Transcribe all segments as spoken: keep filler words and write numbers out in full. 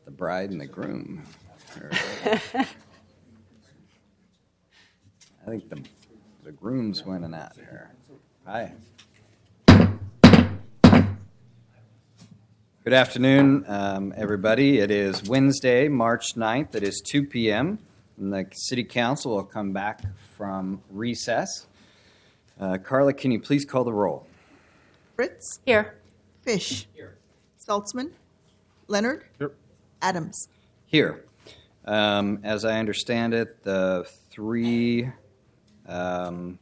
The bride and the groom. I think the the groom's winning out here. Hi. Good afternoon, um, everybody. It is Wednesday, March ninth. It is two p.m. and the City Council will come back from recess. Uh, Carla, can you please call the roll? Fritz? Here. Fish? Here. Saltzman? Leonard? Here. Adams? Here. Um, as I understand it, the three um,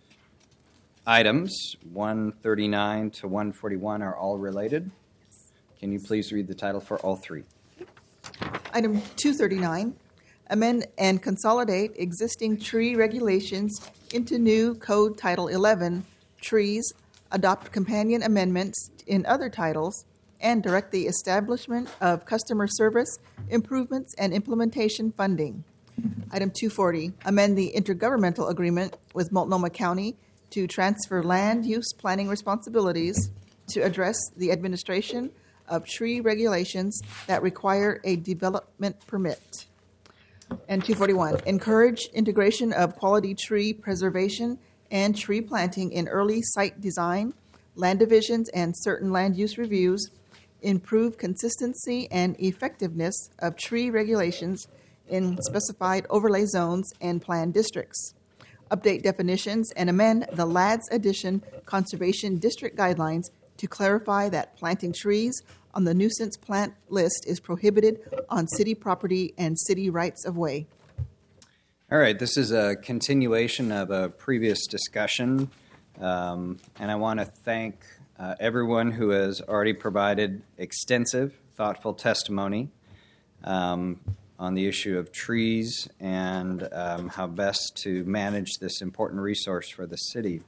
items, one thirty-nine to one forty-one, are all related. Can you please read the title for all three? Item two thirty-nine, amend and consolidate existing tree regulations into new Code Title eleven, Trees, adopt companion amendments in other titles, and direct the establishment of customer service, improvements, and implementation funding. Item two forty, amend the intergovernmental agreement with Multnomah County to transfer land use planning responsibilities to address the administration of tree regulations that require a development permit. And two forty-one, encourage integration of quality tree preservation and tree planting in early site design, land divisions, and certain land use reviews, improve consistency and effectiveness of tree regulations in specified overlay zones and planned districts, update definitions, and amend the L A D's Addition Conservation District Guidelines to clarify that planting trees on the nuisance plant list is prohibited on city property and city rights of way. All right, this is a continuation of a previous discussion, um, and I want to thank uh, everyone who has already provided extensive, thoughtful testimony um, on the issue of trees and um, how best to manage this important resource for the city.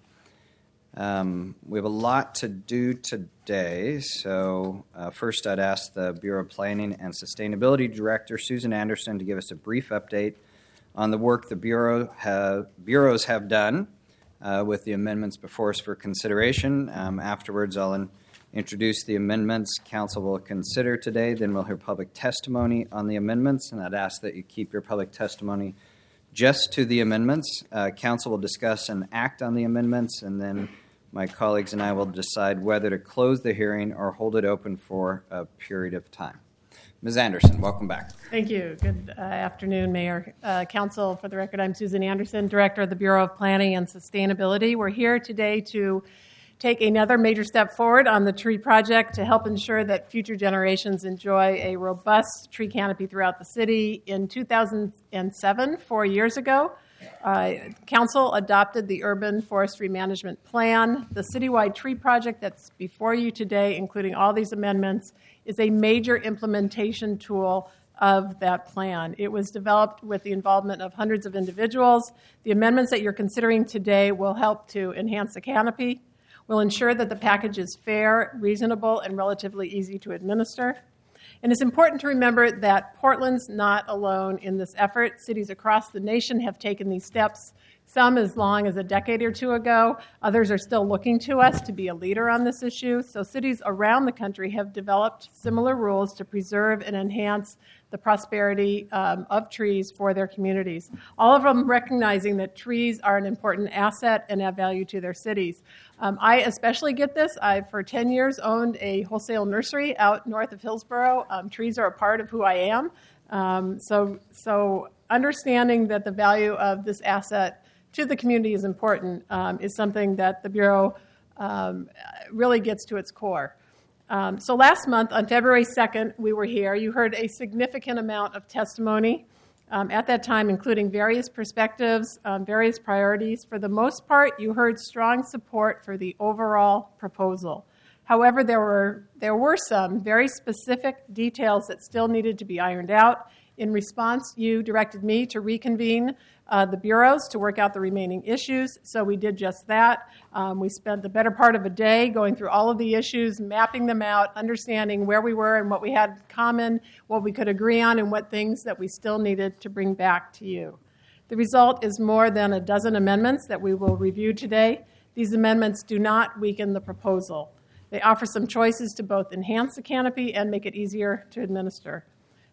Um, we have a lot to do today, so uh, first I'd ask the Bureau of Planning and Sustainability Director, Susan Anderson, to give us a brief update on the work the Bureau have, bureaus have done uh, with the amendments before us for consideration. Um, afterwards, I'll in, introduce the amendments Council will consider today. Then we'll hear public testimony on the amendments, and I'd ask that you keep your public testimony just to the amendments. Uh, Council will discuss and act on the amendments, and then my colleagues and I will decide whether to close the hearing or hold it open for a period of time. Miz Anderson, welcome back. Thank you. Good uh, afternoon, Mayor. Uh, Council, for the record, I'm Susan Anderson, Director of the Bureau of Planning and Sustainability. We're here today to take another major step forward on the tree project to help ensure that future generations enjoy a robust tree canopy throughout the city. In two thousand seven, four years ago, Uh, Council adopted the Urban Forestry Management Plan. The citywide tree project that's before you today, including all these amendments, is a major implementation tool of that plan. It was developed with the involvement of hundreds of individuals. The amendments that you're considering today will help to enhance the canopy, will ensure that the package is fair, reasonable, and relatively easy to administer. And it's important to remember that Portland's not alone in this effort. Cities across the nation have taken these steps, some as long as a decade or two ago. Others are still looking to us to be a leader on this issue. So cities around the country have developed similar rules to preserve and enhance the prosperity um, of trees for their communities. All of them recognizing that trees are an important asset and add value to their cities. Um, I especially get this. I've for ten years owned a wholesale nursery out north of Hillsborough. Um, trees are a part of who I am. Um, so, so understanding that the value of this asset to the community is important um, is something that the Bureau um, really gets to its core. Um, so last month, on February second, we were here. You heard a significant amount of testimony um, at that time, including various perspectives, um, various priorities. For the most part, you heard strong support for the overall proposal. However, there were there were some very specific details that still needed to be ironed out. In response, you directed me to reconvene uh, the bureaus to work out the remaining issues, so we did just that. Um, we spent the better part of a day going through all of the issues, mapping them out, understanding where we were and what we had in common, what we could agree on, and what things that we still needed to bring back to you. The result is more than a dozen amendments that we will review today. These amendments do not weaken the proposal. They offer some choices to both enhance the canopy and make it easier to administer.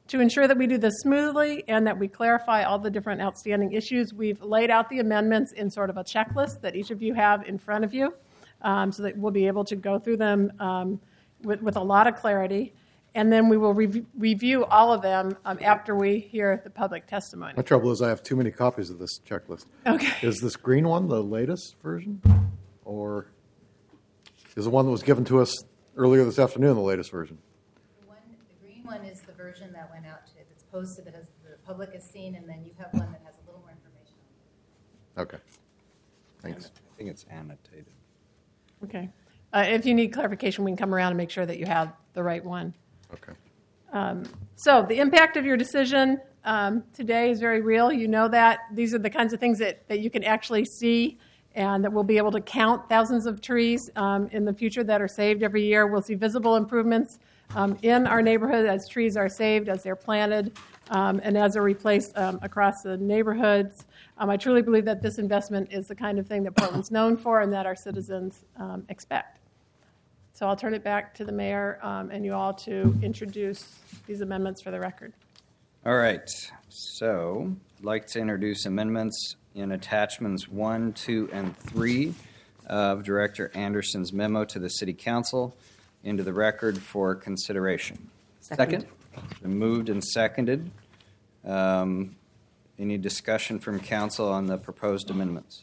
To ensure that we do this smoothly and that we clarify all the different outstanding issues, we've laid out the amendments in sort of a checklist that each of you have in front of you, um, so that we'll be able to go through them um, with, with a lot of clarity. And then we will rev- review all of them um, after we hear the public testimony. My trouble is I have too many copies of this checklist. Okay. Is this green one the latest version? Or is the one that was given to us earlier this afternoon the latest version? The, one, the green one is the version that went out to, that's posted, that has, the public has seen, and then you have one that has a little more information on it. Okay. Thanks. I think it's annotated. Okay. Uh, if you need clarification, we can come around and make sure that you have the right one. Okay. Um, so the impact of your decision um, today is very real. You know that. These are the kinds of things that, that you can actually see, and that we'll be able to count thousands of trees um, in the future that are saved every year. We'll see visible improvements um, in our neighborhood as trees are saved, as they're planted, um, and as they're replaced um, across the neighborhoods. Um, I truly believe that this investment is the kind of thing that Portland's known for and that our citizens um, expect. So I'll turn it back to the mayor um, and you all to introduce these amendments for the record. All right. So I'd like to introduce amendments in attachments one, two, and three of Director Anderson's memo to the City Council into the record for consideration. Second. It's been moved and seconded. Um, any discussion from council on the proposed amendments?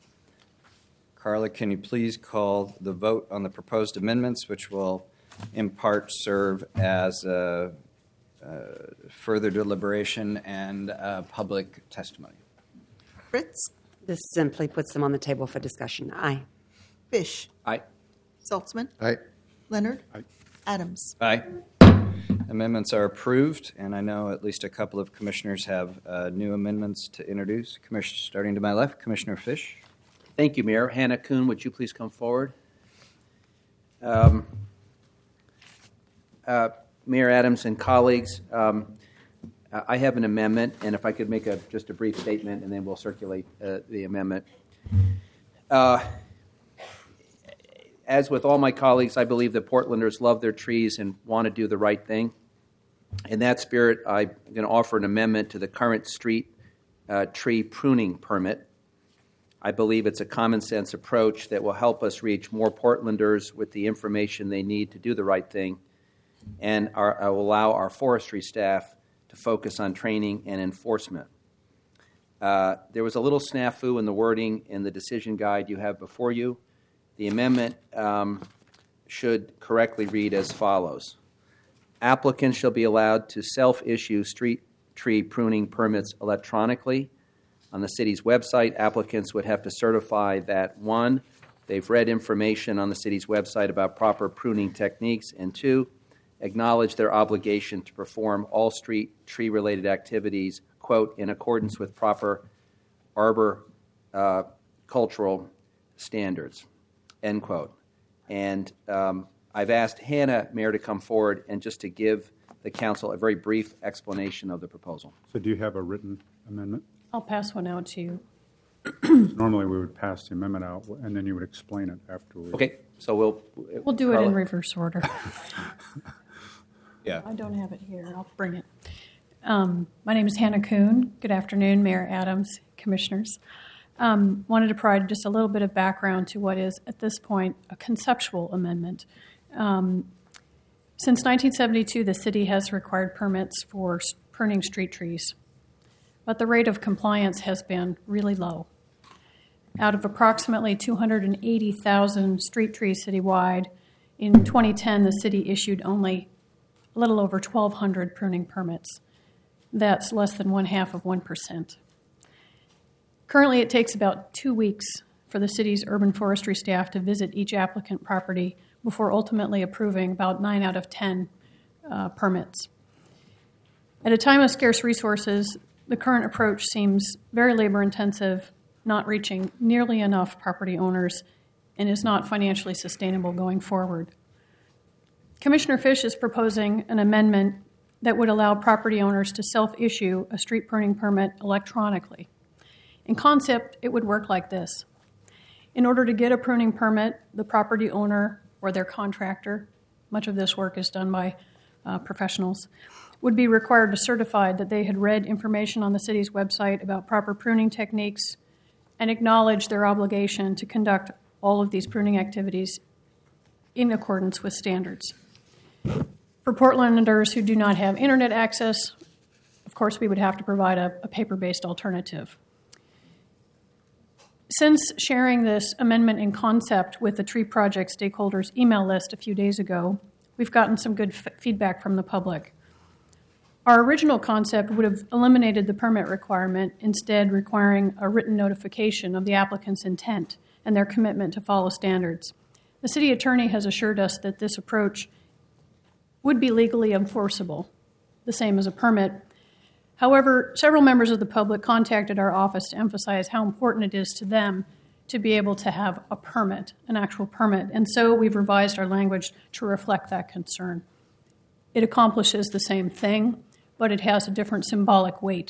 Carla, can you please call the vote on the proposed amendments, which will in part serve as a, a further deliberation and uh, public testimony? Fritz, This simply puts them on the table for discussion. Aye. Fish, Aye. Saltzman, Aye. Leonard, Aye. Adams. Aye. Amendments are approved, and I know at least a couple of commissioners have uh, new amendments to introduce. Commissioner, starting to my left, Commissioner Fish. Thank you, Mayor. Hannah Kuhn, would you please come forward? Um, uh, Mayor Adams and colleagues, um, I have an amendment, and if I could make a, just a brief statement, and then we'll circulate uh, the amendment. Uh, as with all my colleagues, I believe that Portlanders love their trees and want to do the right thing. In that spirit, I'm going to offer an amendment to the current street uh, tree pruning permit. I believe it's a common sense approach that will help us reach more Portlanders with the information they need to do the right thing, and our, uh, will allow our forestry staff to focus on training and enforcement. Uh, there was a little snafu in the wording in the decision guide you have before you. The amendment um, should correctly read as follows. Applicants shall be allowed to self-issue street tree pruning permits electronically. On the city's website, applicants would have to certify that, one, they've read information on the city's website about proper pruning techniques, and two, acknowledge their obligation to perform all street tree-related activities, quote, in accordance with proper arbor uh, cultural standards, end quote. And um, I've asked Hannah, Mayor, to come forward and just to give the council a very brief explanation of the proposal. So do you have a written amendment? I'll pass one out to you. Normally, we would pass the amendment out, and then you would explain it afterwards. Okay, so we'll... We'll do it Carla. in reverse order. Yeah. I don't have it here. I'll bring it. Um, my name is Hannah Kuhn. Good afternoon, Mayor Adams, Commissioners. Um, wanted to provide just a little bit of background to what is, at this point, a conceptual amendment. Um, since nineteen seventy-two, the city has required permits for pruning street trees, but the rate of compliance has been really low. Out of approximately two hundred eighty thousand street trees citywide, in twenty ten, the city issued only a little over twelve hundred pruning permits. That's less than one half of one percent. Currently, it takes about two weeks for the city's urban forestry staff to visit each applicant property before ultimately approving about nine out of ten uh, permits. At a time of scarce resources, the current approach seems very labor-intensive, not reaching nearly enough property owners, and is not financially sustainable going forward. Commissioner Fish is proposing an amendment that would allow property owners to self-issue a street pruning permit electronically. In concept, it would work like this. In order to get a pruning permit, the property owner or their contractor, much of this work is done by uh, professionals, would be required to certify that they had read information on the city's website about proper pruning techniques and acknowledge their obligation to conduct all of these pruning activities in accordance with standards. For Portlanders who do not have internet access, of course, we would have to provide a, a paper-based alternative. Since sharing this amendment in concept with the Tree Project stakeholders email list a few days ago, we've gotten some good f- feedback from the public. Our original concept would have eliminated the permit requirement, instead requiring a written notification of the applicant's intent and their commitment to follow standards. The city attorney has assured us that this approach would be legally enforceable, the same as a permit. However, several members of the public contacted our office to emphasize how important it is to them to be able to have a permit, an actual permit, and so we've revised our language to reflect that concern. It accomplishes the same thing, but it has a different symbolic weight.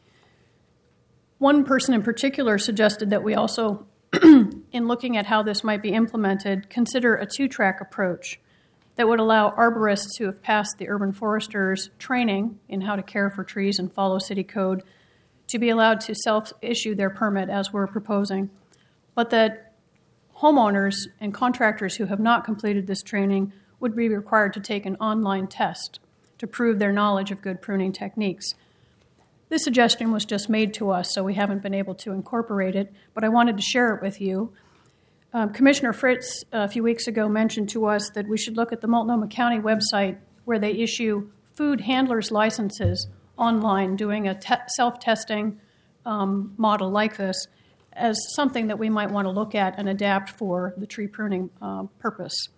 One person in particular suggested that we also, in looking at how this might be implemented, consider a two-track approach that would allow arborists who have passed the urban foresters training in how to care for trees and follow city code to be allowed to self-issue their permit as we're proposing, but that homeowners and contractors who have not completed this training would be required to take an online test to prove their knowledge of good pruning techniques. This suggestion was just made to us, so we haven't been able to incorporate it, but I wanted to share it with you. Um, Commissioner Fritz, uh, a few weeks ago, mentioned to us that we should look at the Multnomah County website where they issue food handlers' licenses online, doing a te- self-testing um, model like this as something that we might want to look at and adapt for the tree pruning uh, purpose.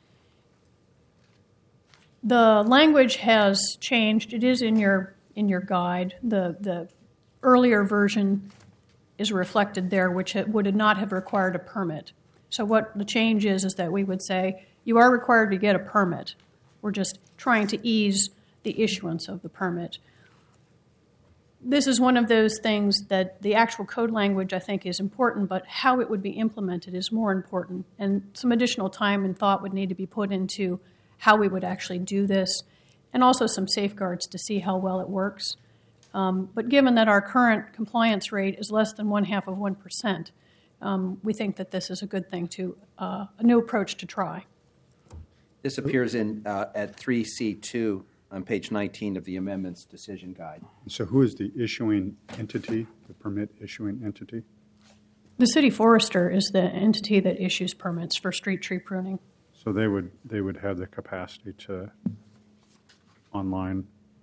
The language has changed. It is in your in your guide. The the earlier version is reflected there, which it would not have required a permit. So what the change is is that we would say you are required to get a permit. We're just trying to ease the issuance of the permit. This is one of those things that the actual code language, I think, is important, but how it would be implemented is more important. And some additional time and thought would need to be put into how we would actually do this, and also some safeguards to see how well it works. Um, but given that our current compliance rate is less than one half of one percent, um, we think that this is a good thing to, uh, a new approach to try. This appears in uh, at three C two on page nineteen of the amendments decision guide. So who is the issuing entity, the permit issuing entity? The city forester is the entity that issues permits for street tree pruning. So they would they would have the capacity to online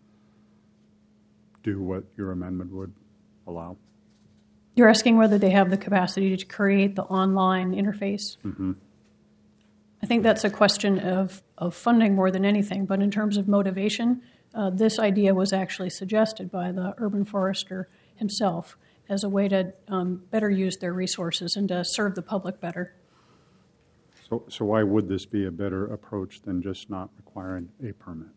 do what your amendment would allow? You're asking whether they have the capacity to create the online interface? Mm-hmm. I think that's a question of, of funding more than anything, but in terms of motivation, uh, this idea was actually suggested by the urban forester himself as a way to um, better use their resources and to serve the public better. So, so why would this be a better approach than just not requiring a permit?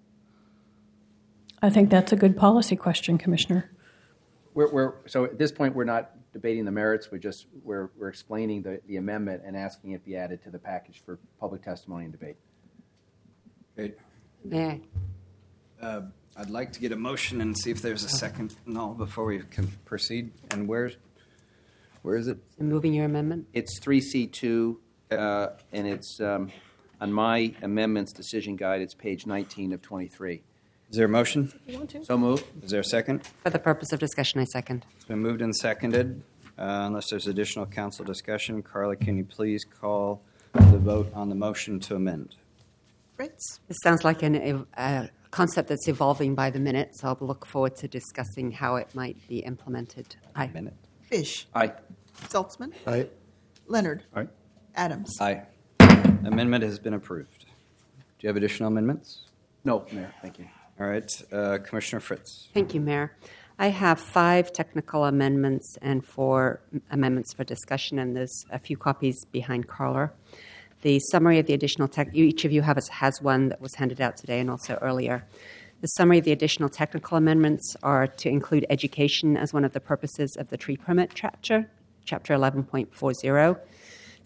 I think that's a good policy question, Commissioner. We're, we're, so at this point, we're not debating the merits. We're just we're, we're explaining the, the amendment and asking it be added to the package for public testimony and debate. Great. May I? Uh, I'd like to get a motion and see if there's a second and all before we can proceed. And where's where is it? Moving your amendment? It's three C two, uh, and it's um, on my amendments decision guide. It's page nineteen of twenty-three. Is there a motion? You want to? So moved. Is there a second? For the purpose of discussion, I second. It's been moved and seconded. Uh, unless there's additional council discussion, Carla, can you please call the vote on the motion to amend? Fritz? This sounds like an, a, a concept that's evolving by the minute, so I'll look forward to discussing how it might be implemented. Aye. Minute. Fish? Aye. Saltzman? Aye. Leonard? Aye. Adams? Aye. Amendment has been approved. Do you have additional amendments? No, Mayor. Thank you. All right. Uh, Commissioner Fritz. Thank you, Mayor. I have five technical amendments and four amendments for discussion, and there's a few copies behind Carla. The summary of the additional tech, each of you have, has one that was handed out today and also earlier. The summary of the additional technical amendments are to include education as one of the purposes of the tree permit chapter, chapter eleven point forty,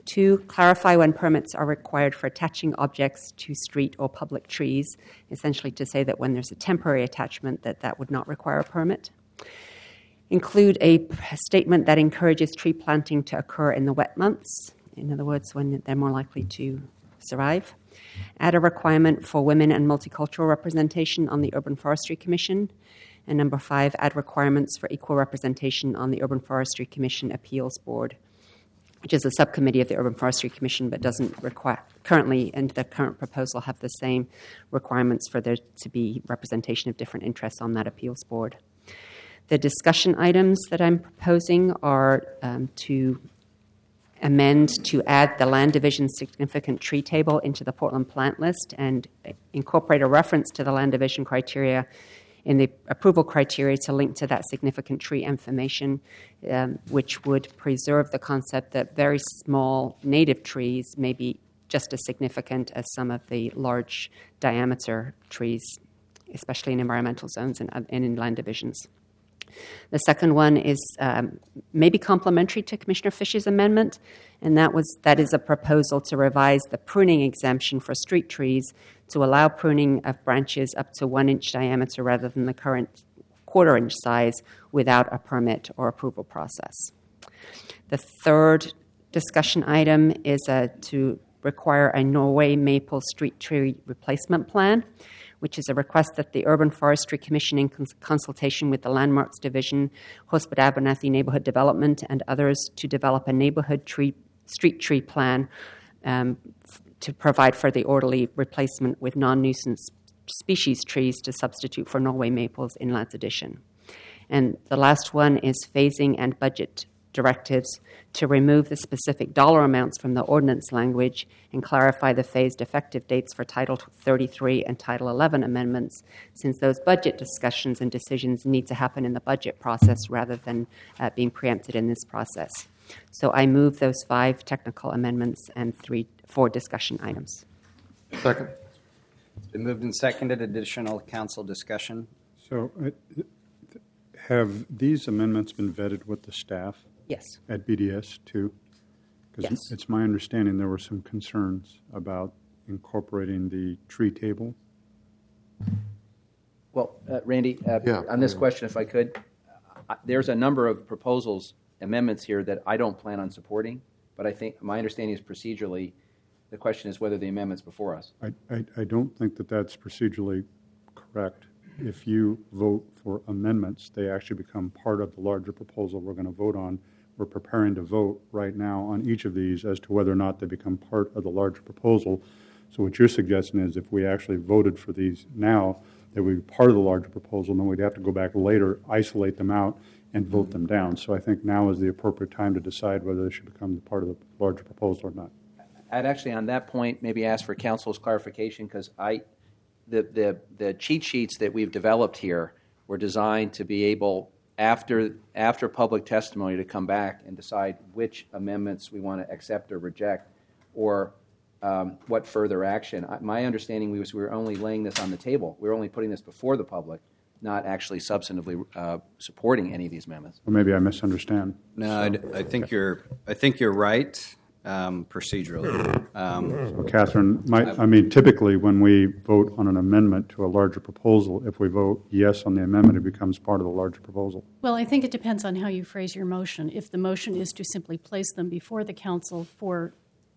Two, clarify when permits are required for attaching objects to street or public trees, essentially to say that when there's a temporary attachment that that would not require a permit. Include a statement that encourages tree planting to occur in the wet months, in other words, when they're more likely to survive. Add a requirement for women and multicultural representation on the Urban Forestry Commission. And number five, add requirements for equal representation on the Urban Forestry Commission Appeals Board, which is a subcommittee of the Urban Forestry Commission, but doesn't require currently, and the current proposal have the same requirements for there to be representation of different interests on that appeals board. The discussion items that I'm proposing are um, to amend to add the land division significant tree table into the Portland plant list and incorporate a reference to the land division criteria in the approval criteria to link to that significant tree information, um, which would preserve the concept that very small native trees may be just as significant as some of the large diameter trees, especially in environmental zones and, and in land divisions. The second one is um, maybe complementary to Commissioner Fish's amendment, and that was that is a proposal to revise the pruning exemption for street trees to allow pruning of branches up to one inch diameter rather than the current quarter inch size without a permit or approval process. The third discussion item is uh, to require a Norway maple street tree replacement plan, which is a request that the Urban Forestry Commission, in cons- consultation with the Landmarks Division, Hospit Abernathy Neighborhood Development, and others, to develop a neighborhood tree, street tree plan um, f- to provide for the orderly replacement with non-nuisance species trees to substitute for Norway maples in Ladd's Addition. And the last one is phasing and budget directives to remove the specific dollar amounts from the ordinance language and clarify the phased effective dates for Title thirty-three and Title eleven amendments, since those budget discussions and decisions need to happen in the budget process rather than uh, being preempted in this process. So I move those five technical amendments and three, four discussion items. Second. It's been moved and seconded. Additional council discussion. So uh, have these amendments been vetted with the staff? Yes. At B D S too? Because Yes. it's my understanding there were some concerns about incorporating the tree table. Well, uh, Randy, uh, Yeah. on this question, if I could, uh, there's a number of proposals, amendments here that I don't plan on supporting, but I think my understanding is procedurally, the question is whether the amendment's before us. I, I, I don't think that that's procedurally correct. If you vote for amendments, they actually become part of the larger proposal we're going to vote on. We're preparing to vote right now on each of these as to whether or not they become part of the larger proposal. So what you're suggesting is if we actually voted for these now, they would be part of the larger proposal, and then we'd have to go back later, isolate them out, and vote them down. So I think now is the appropriate time to decide whether they should become part of the larger proposal or not. I'd actually, on that point, maybe ask for council's clarification, because I, the, the, the cheat sheets that we've developed here were designed to be able, after, after public testimony, to come back and decide which amendments we want to accept or reject, or um, what further action. I, my understanding was we were only laying this on the table. We were only putting this before the public, not actually substantively uh, supporting any of these amendments. Or maybe I misunderstand. No, I, I think you're. I think you're right. Um, procedurally. Um, So, Catherine, my, I mean, typically when we vote on an amendment to a larger proposal, if we vote yes on the amendment, it becomes part of the larger proposal. Well, I think it depends on how you phrase your motion. If the motion is to simply place them before the council for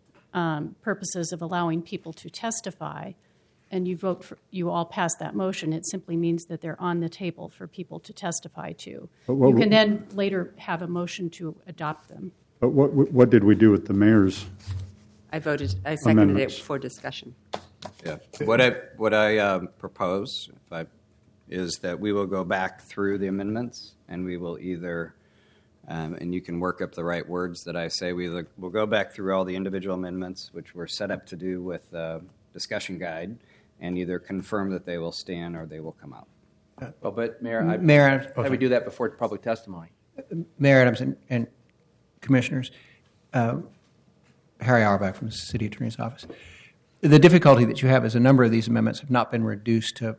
um, purposes of allowing people to testify, and you vote for, you all pass that motion, it simply means that they're on the table for people to testify to. But what- You can then later have a motion to adopt them. But what, what did we do with the mayor's? I voted, I seconded Amendments. it for discussion. yeah. What I what I um, propose, if I, is that we will go back through the amendments and we will either, um, and you can work up the right words that I say. We look, we'll go back through all the individual amendments, which we're set up to do with the discussion guide, and either confirm that they will stand or they will come out. Well, but Mayor, I, Mayor, I would do that before public testimony. Mayor Adams and, and Commissioners, uh, Harry Auerbach from the City Attorney's Office. The difficulty that you have is a number of these amendments have not been reduced to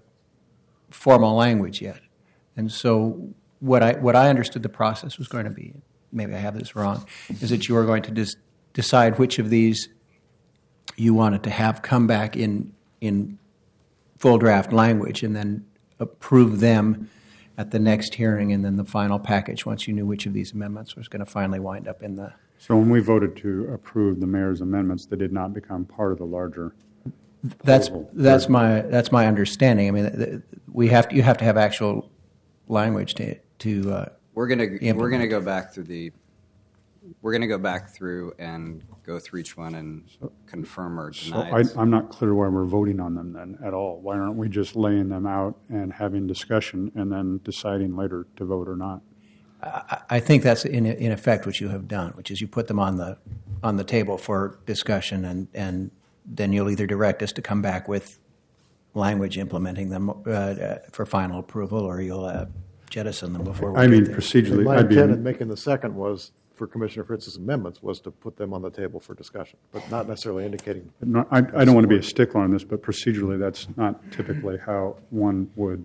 formal language yet. And so what I what I understood the process was going to be, maybe I have this wrong, is that you are going to just decide which of these you wanted to have come back in in full draft language, and then approve them at the next hearing, and then the final package once you knew which of these amendments was going to finally wind up in the. So when we voted to approve the mayor's amendments, they did not become part of the larger. That's proposal. that's my that's my understanding. I mean, th- th- we have to, you have to have actual language to to. Uh, We're gonna we're implement. gonna go back through the. We're gonna go back through and go through each one and confirm or So deny. I, I'm not clear why we're voting on them then at all. Why aren't we just laying them out and having discussion and then deciding later to vote or not? I, I think that's in in effect what you have done, which is you put them on the on the table for discussion, and and then you'll either direct us to come back with language implementing them uh, for final approval, or you'll uh, jettison them before we I get mean, there. procedurally, My I'd be. intent in making the second was for Commissioner Fritz's amendments was to put them on the table for discussion, but not necessarily indicating. No, I, I don't want to be a stickler on this, but procedurally, that's not typically how one would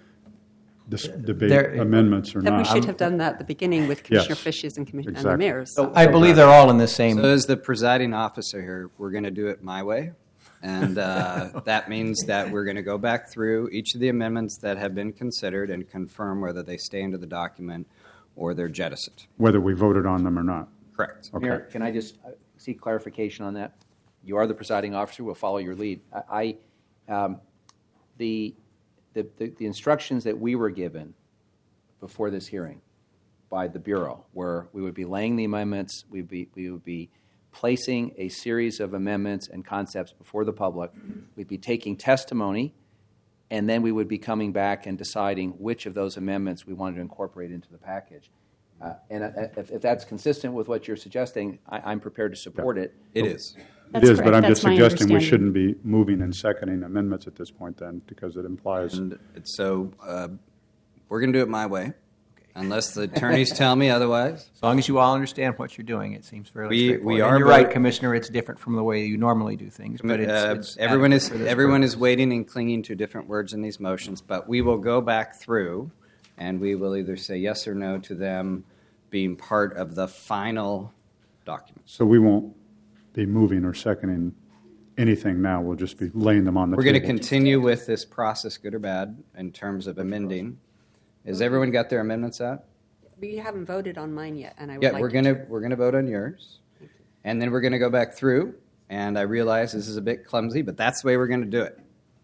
dis- debate There- amendments or Then we not. should have done that at the beginning with Commissioner Yes, Fishes and, Commissioner and the exactly. mayors. So I believe they're all in the same. So as the presiding officer here, we're going to do it my way. And uh, that means that we're going to go back through each of the amendments that have been considered and confirm whether they stay into the document or they're jettisoned. Whether we voted on them or not. Correct. Okay. Mayor, can I just uh, seek clarification on that? You are the presiding officer. We'll follow your lead. I, I um, the, the the the instructions that we were given before this hearing by the Bureau, where we would be laying the amendments, we'd be we would be placing a series of amendments and concepts before the public. We'd be taking testimony, and then we would be coming back and deciding which of those amendments we wanted to incorporate into the package. Uh, and uh, if, if that's consistent with what you're suggesting, I, I'm prepared to support it. It is. It is, but I'm That's just my suggesting we understanding. shouldn't be moving and seconding amendments at this point then, because it implies. And it's so uh, we're going to do it my way, unless the attorneys tell me otherwise. As long as you all understand what you're doing, it seems fairly We- straightforward. we And are you're right, vote- Commissioner. It's different from the way you normally do things, but it's, Uh, it's everyone is adequate for this everyone purpose. is waiting and clinging to different words in these motions, but we will go back through, and we will either say yes or no to them being part of the final document. So we won't be moving or seconding anything now. We'll just be laying them on the We're table. going to continue with this process, good or bad, in terms of amending. Has everyone got their amendments out? We haven't voted on mine yet, and I would Yeah, like we're to. going to we're going to vote on yours, and then we're going to go back through. And I realize this is a bit clumsy, but that's the way we're going to do it.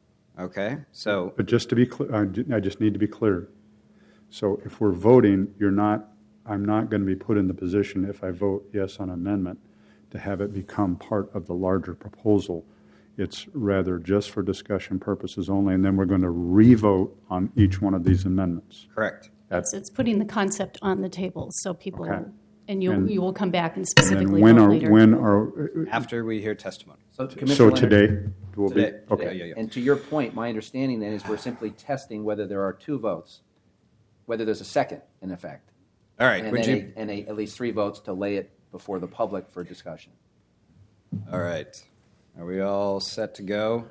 Okay, so But just to be clear, I ju- I just need to be clear. So if we're voting, you're not, I'm not going to be put in the position, if I vote yes on amendment, to have it become part of the larger proposal. It's rather just for discussion purposes only, and then we're going to re-vote on each one of these amendments. correct. It's, it's putting the concept on the table so people, Okay. and you'll, And- you will come back and And specifically then when vote are, later. when are, After we hear testimony. So, so Commissioner Leonard- today will be? Today. Okay. Yeah, yeah, yeah. And to your point, my understanding then is we're simply testing whether there are two votes, whether there's a second in effect. All right, And would then you? a, and a, at least three votes to lay it before the public for discussion. All right. Are we all set to go?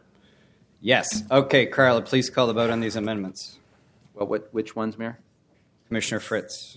Yes. Okay, Carla, please call the vote on these amendments. Well, what, which ones, Mayor? Commissioner Fritz.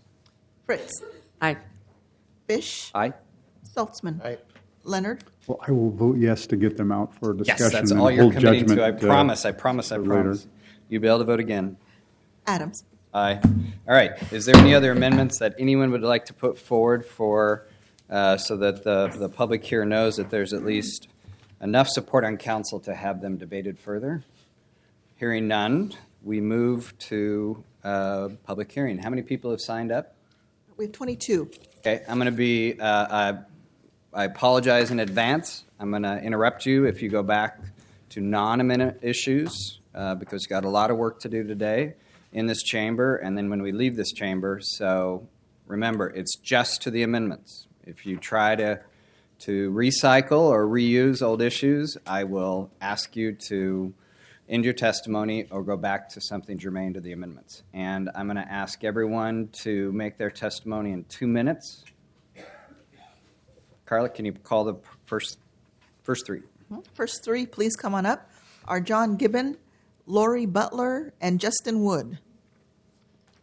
Fritz, Aye. Fish, Aye. Saltzman, Aye. Leonard, Well, I will vote yes to get them out for discussion. Yes, that's and all you're hold committing to. I judgment, uh, promise, I promise, I for promise. later. You'll be able to vote again. Adams. Aye. All right. Is there any other amendments that anyone would like to put forward for, uh, so that the, the public here knows that there's at least enough support on council to have them debated further? Hearing none, we move to uh, public hearing. How many people have signed up? We have twenty-two. Okay, I'm going to be, uh, I, I apologize in advance. I'm going to interrupt you if you go back to non-amendment issues, uh, because we've got a lot of work to do today in this chamber, and then when we leave this chamber. So remember, it's just to the amendments. If you try to, to recycle or reuse old issues, I will ask you to end your testimony or go back to something germane to the amendments. And I'm going to ask everyone to make their testimony in two minutes. Carla, can you call the first first three? First three, please come on up, are John Gibbon, Lori Butler, and Justin Wood.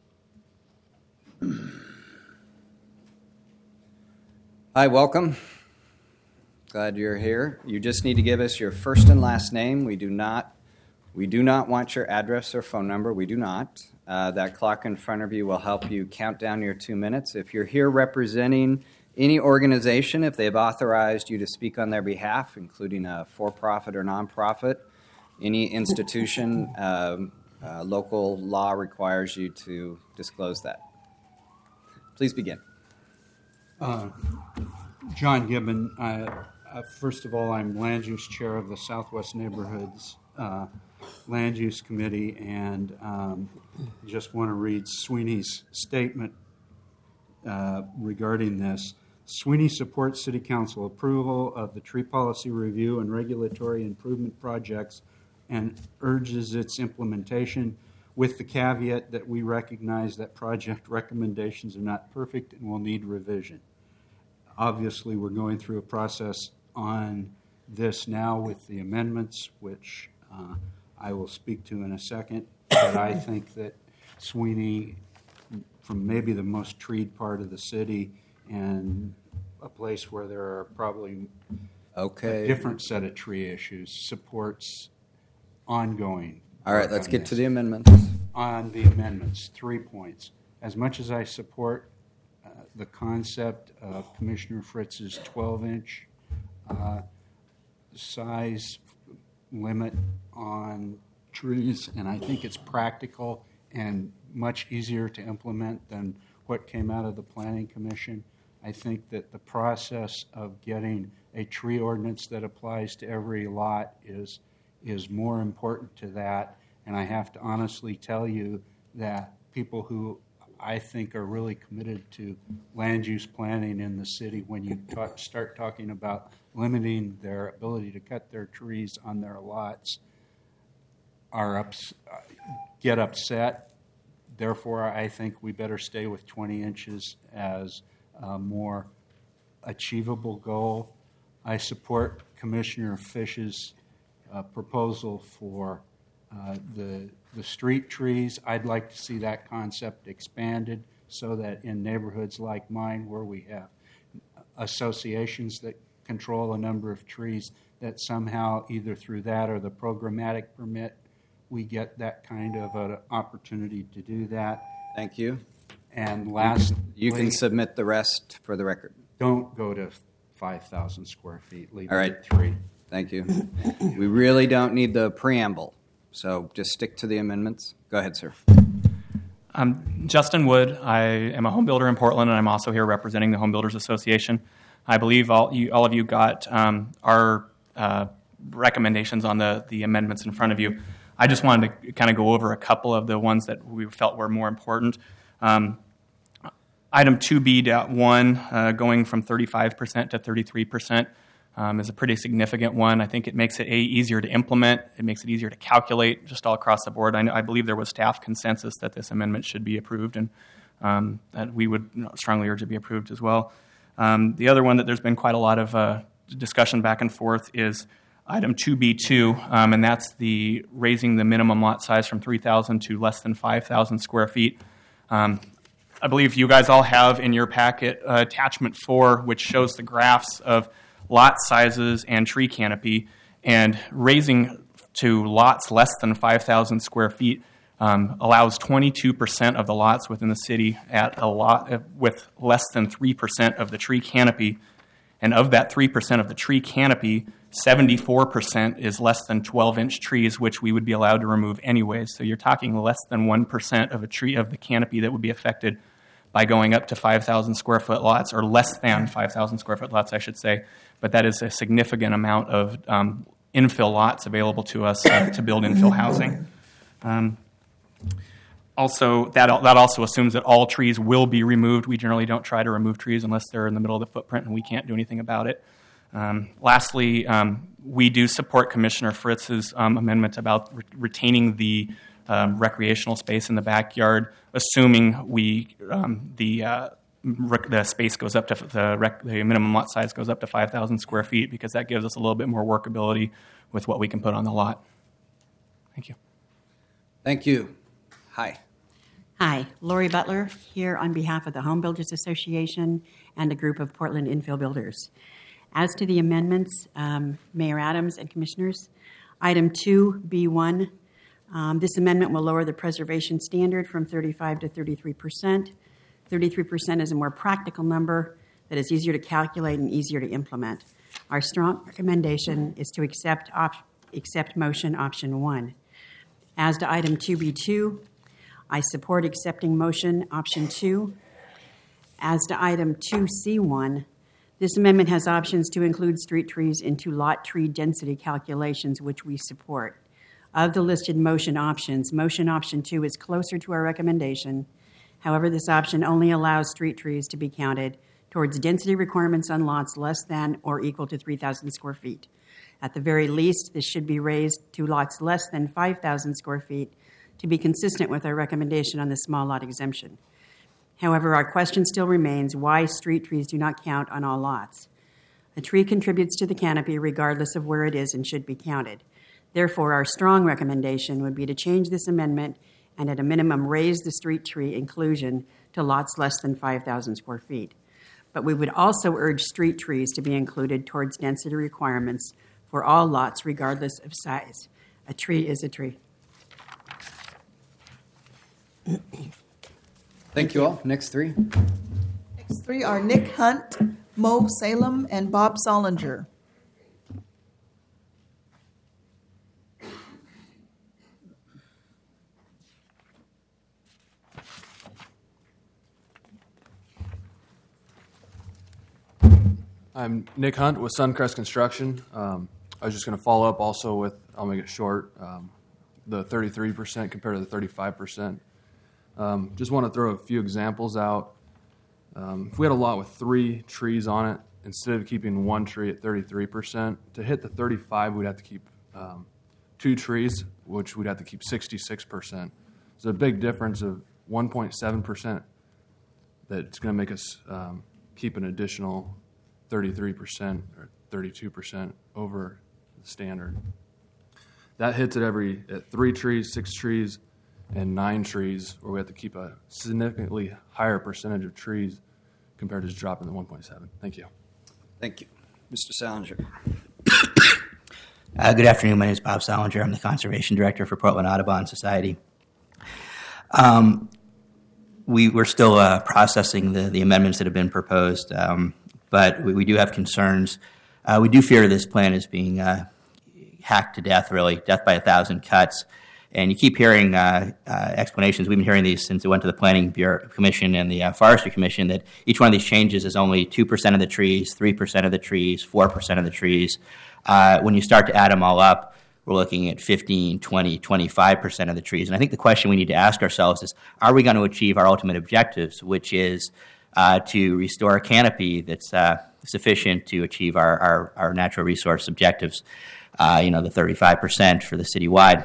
Hi, welcome. Glad you're here. You just need to give us your first and last name. We do not, we do not want your address or phone number. We do not. Uh, that clock in front of you will help you count down your two minutes. If you're here representing any organization, if they've authorized you to speak on their behalf, including a for-profit or nonprofit, any institution, um, uh, local law requires you to disclose that. Please begin. Uh, John Gibbon. Uh, uh, first of all, I'm land use chair of the Southwest Neighborhoods uh, Land Use Committee, and um, just want to read Sweeney's statement uh, regarding this. Sweeney supports City Council approval of the tree policy review and regulatory improvement projects and urges its implementation, with the caveat that we recognize that project recommendations are not perfect and will need revision. Obviously, we're going through a process on this now with the amendments, which uh, I will speak to in a second. But I think that Sweeney, from maybe the most treed part of the city and a place where there are probably okay. a different set of tree issues, supports ongoing. All right, let's get this. to the amendments. On the amendments, three points. As much as I support uh, the concept of Commissioner Fritz's twelve-inch uh, size limit on trees, and I think it's practical and much easier to implement than what came out of the Planning Commission, I think that the process of getting a tree ordinance that applies to every lot is is more important to that. And I have to honestly tell you that people who I think are really committed to land use planning in the city, when you talk, start talking about limiting their ability to cut their trees on their lots, are ups, get upset. Therefore, I think we better stay with twenty inches as a more achievable goal. I support Commissioner Fish's uh, proposal for uh, the the street trees. I'd like to see that concept expanded so that in neighborhoods like mine, where we have associations that control a number of trees, that somehow either through that or the programmatic permit, we get that kind of an opportunity to do that. Thank you. And last, you can submit the rest for the record. Don't go to five thousand square feet. Leave All it right. at three. Thank you. We really don't need the preamble, so just stick to the amendments. Go ahead, sir. I'm Justin Wood. I am a home builder in Portland, and I'm also here representing the Home Builders Association. I believe all you, all of you got um, our uh, recommendations on the, the amendments in front of you. I just wanted to kind of go over a couple of the ones that we felt were more important. Um, item two B one, uh, going from thirty-five percent to thirty-three percent, um, is a pretty significant one. I think it makes it a easier to implement. It makes it easier to calculate just all across the board. I, know, I believe there was staff consensus that this amendment should be approved, and um, that we would you know, strongly urge it be approved as well. Um, the other one that there's been quite a lot of uh, discussion back and forth is item two B two, um, and that's the raising the minimum lot size from three thousand to less than five thousand square feet. Um, I believe you guys all have in your packet uh, attachment four, which shows the graphs of lot sizes and tree canopy, and raising to lots less than five thousand square feet um, allows twenty-two percent of the lots within the city at a lot uh, with less than three percent of the tree canopy. And of that three percent of the tree canopy, seventy-four percent is less than twelve-inch trees, which we would be allowed to remove anyways. So you're talking less than one percent of a tree of the canopy that would be affected by going up to five thousand square foot lots, or less than five thousand square foot lots, I should say. But that is a significant amount of um, infill lots available to us uh, to build infill housing. Um, Also, that that also assumes that all trees will be removed. We generally don't try to remove trees unless they're in the middle of the footprint and we can't do anything about it. Um, lastly, um, we do support Commissioner Fritz's um, amendment about re- retaining the um, recreational space in the backyard, assuming we um, the uh, rec- the space goes up to f- the, rec- the minimum lot size goes up to five thousand square feet, because that gives us a little bit more workability with what we can put on the lot. Thank you. Thank you. Hi. Hi, Lori Butler here on behalf of the Home Builders Association and a group of Portland infill builders. As to the amendments, um, Mayor Adams and Commissioners, item two B one, um, this amendment will lower the preservation standard from thirty-five to thirty-three percent. thirty-three percent is a more practical number that is easier to calculate and easier to implement. Our strong recommendation is to accept op- accept motion option one. As to item two B two, I support accepting motion option two. As to item two C one, this amendment has options to include street trees into lot tree density calculations, which we support. Of the listed motion options, motion option two is closer to our recommendation. However, this option only allows street trees to be counted towards density requirements on lots less than or equal to three thousand square feet. At the very least, this should be raised to lots less than five thousand square feet to be consistent with our recommendation on the small lot exemption. However, our question still remains why street trees do not count on all lots. A tree contributes to the canopy regardless of where it is and should be counted. Therefore, our strong recommendation would be to change this amendment and at a minimum raise the street tree inclusion to lots less than five thousand square feet. But we would also urge street trees to be included towards density requirements for all lots regardless of size. A tree is a tree. Thank you all. Next three. Next three are Nick Hunt, Mo Salem, and Bob Solinger. I'm Nick Hunt with Suncrest Construction. Um, I was just going to follow up also with, I'll make it short, um, the thirty-three percent compared to the thirty-five percent. Um, just want to throw a few examples out. Um, if we had a lot with three trees on it, instead of keeping one tree at thirty-three percent, to hit the thirty-five, we'd have to keep um, two trees, which we'd have to keep sixty-six percent. There's a big difference of one point seven percent that's going to make us um, keep an additional thirty-three percent or thirty-two percent over the standard. That hits it every at three trees, six trees, and nine trees, where we have to keep a significantly higher percentage of trees compared to just dropping the one point seven. Thank you. Thank you. Mister Salinger. Uh, good afternoon. My name is Bob Salinger. I'm the Conservation Director for Portland Audubon Society. Um, we, we're still uh, processing the, the amendments that have been proposed, um, but we, we do have concerns. Uh, we do fear this plan is being uh, hacked to death, really, death by a thousand cuts. And you keep hearing uh, uh, explanations. We've been hearing these since it went to the Planning Bureau Commission and the uh, Forestry Commission, that each one of these changes is only two percent of the trees, three percent of the trees, four percent of the trees. Uh, when you start to add them all up, we're looking at fifteen, twenty, twenty-five percent of the trees. And I think the question we need to ask ourselves is, are we going to achieve our ultimate objectives, which is uh, to restore a canopy that's uh, sufficient to achieve our, our, our natural resource objectives, uh, you know, the thirty-five percent for the citywide.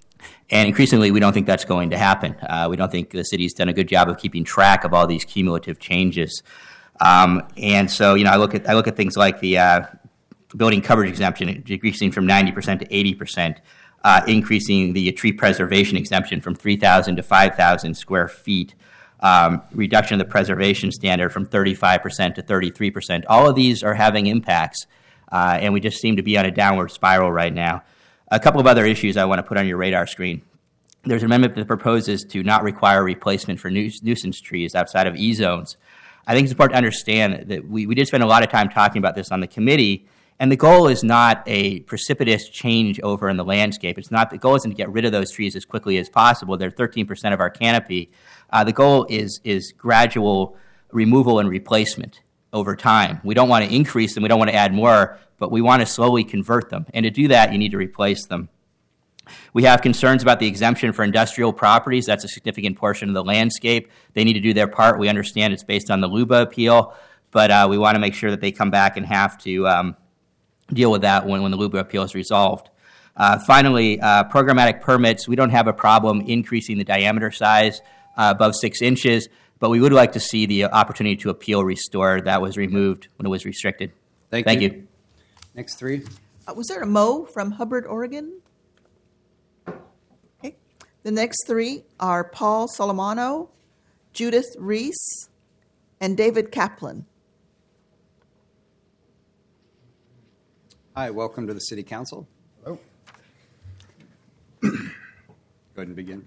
And increasingly, we don't think that's going to happen. Uh, we don't think the city's done a good job of keeping track of all these cumulative changes. Um, and so, you know, I look at I look at things like the uh, building coverage exemption decreasing from ninety percent to eighty percent, uh, increasing the tree preservation exemption from three thousand to five thousand square feet, um, reduction of the preservation standard from thirty-five percent to thirty-three percent. All of these are having impacts, uh, and we just seem to be on a downward spiral right now. A couple of other issues I want to put on your radar screen. There's an amendment that proposes to not require replacement for nuisance trees outside of E-zones. I think it's important to understand that we, we did spend a lot of time talking about this on the committee, and the goal is not a precipitous change over in the landscape. It's not, the goal isn't to get rid of those trees as quickly as possible. They're thirteen percent of our canopy. Uh, the goal is, is gradual removal and replacement over time. We don't want to increase them. We don't want to add more, but we want to slowly convert them. And to do that, you need to replace them. We have concerns about the exemption for industrial properties. That's a significant portion of the landscape. They need to do their part. We understand it's based on the Luba appeal, but uh, we want to make sure that they come back and have to um, deal with that when, when the Luba appeal is resolved. Uh, finally, uh, programmatic permits. We don't have a problem increasing the diameter size uh, above six inches, but we would like to see the opportunity to appeal restored. That was removed when it was restricted. Thank, Thank you. you. Next three. Uh, was there a Mo from Hubbard, Oregon? Okay. The next three are Paul Solomano, Judith Reese, and David Kaplan. Hi, welcome to the City Council. Hello. Go ahead and begin.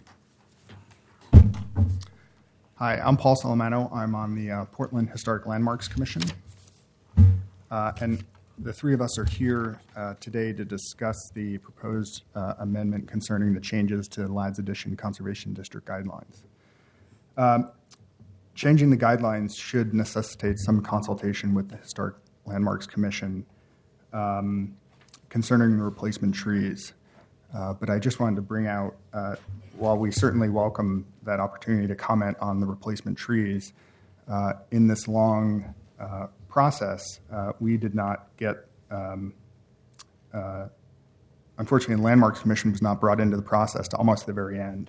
Hi, I'm Paul Salamano. I'm on the uh, Portland Historic Landmarks Commission. Uh, and the three of us are here uh, today to discuss the proposed uh, amendment concerning the changes to Ladd's Addition Conservation District guidelines. Um, changing the guidelines should necessitate some consultation with the Historic Landmarks Commission um, concerning the replacement trees. Uh, but I just wanted to bring out, uh, while we certainly welcome that opportunity to comment on the replacement trees, uh, in this long uh, process, uh, we did not get, um, uh, unfortunately, the Landmarks Commission was not brought into the process to almost the very end.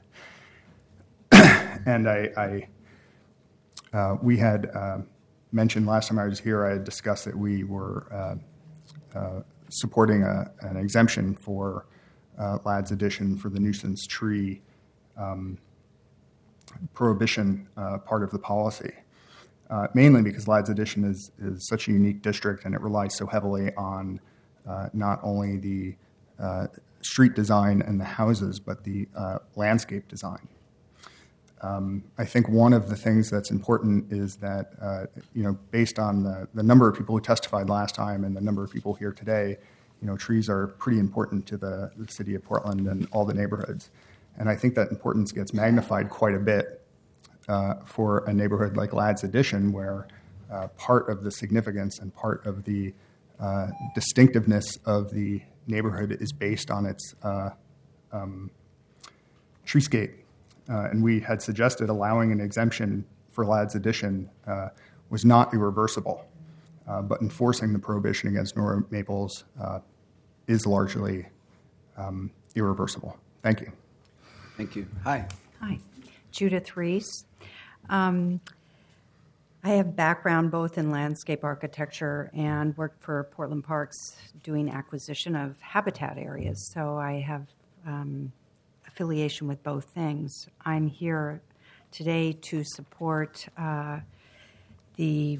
and I, I uh, we had uh, mentioned last time I was here, I had discussed that we were uh, uh, supporting a, an exemption for uh, Ladd's Addition for the nuisance tree um, prohibition uh, part of the policy. Uh, mainly because Ladd's Addition is, is such a unique district and it relies so heavily on uh, not only the uh, street design and the houses, but the uh, landscape design. Um, I think one of the things that's important is that, uh, you know, based on the, the number of people who testified last time and the number of people here today, you know, trees are pretty important to the, the city of Portland and all the neighborhoods. And I think that importance gets magnified quite a bit uh, for a neighborhood like Ladd's Addition, where uh, part of the significance and part of the uh, distinctiveness of the neighborhood is based on its uh, um, treescape. Uh, and we had suggested allowing an exemption for Ladd's Addition uh, was not irreversible, uh, but enforcing the prohibition against Norway maples uh, is largely um, irreversible. Thank you. Thank you. Hi. Hi. Judith Reese. Um, I have background both in landscape architecture and worked for Portland Parks doing acquisition of habitat areas, so I have um, affiliation with both things. I'm here today to support uh, the,